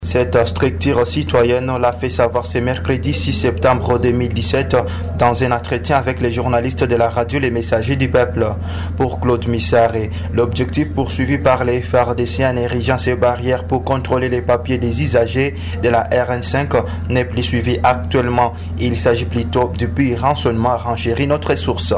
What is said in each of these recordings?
Cette structure citoyenne l'a fait savoir ce mercredi 6 septembre 2017 dans un entretien avec les journalistes de la radio Les Messagers du Peuple. Pour Claude Missaré, l'objectif poursuivi par les FARDC en érigeant ces barrières pour contrôler les papiers des usagers de la RN5 n'est plus suivi actuellement. Il s'agit plutôt du pire rançonnement, renchérit notre source.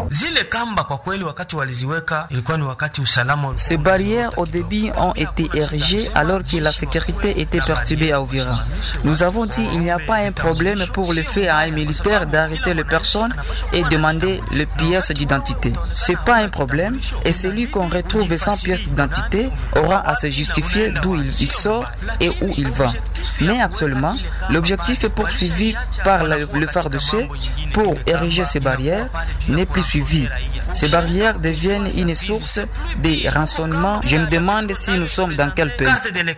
Ces barrières au débit ont été érigées alors que la sécurité était perturbée à Uvira. Nous avons dit qu'il n'y a pas un problème pour le fait à un militaire d'arrêter les personnes et demander les pièces d'identité. C'est pas un problème et celui qu'on retrouve sans pièce d'identité aura à se justifier d'où il sort et où il va. Mais actuellement, l'objectif est poursuivi par le FARDC pour ériger ces barrières n'est plus suivi. Ces barrières deviennent une source de rançonnement. Je me demande si nous sommes dans quel pays.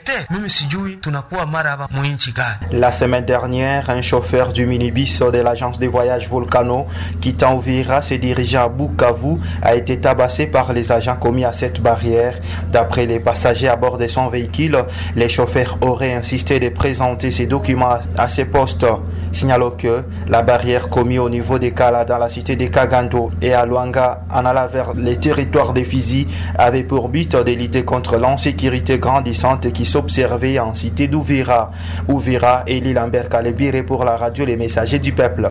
La semaine dernière, un chauffeur du minibus de l'agence de voyage Volcano quittant Uvira se dirigeant à Bukavu a été tabassé par les agents commis à cette barrière. D'après les passagers à bord de son véhicule, les chauffeurs auraient insisté de présenter ces documents à ces postes. Signalons que la barrière commise au niveau des Kala dans la cité de Kagando et à Luanga en allant vers les territoires des Fizi avait pour but de lutter contre l'insécurité grandissante qui s'observait en cité d'Uvira. Uvira et Lambert Kalebire pour la radio Les Messagers du Peuple.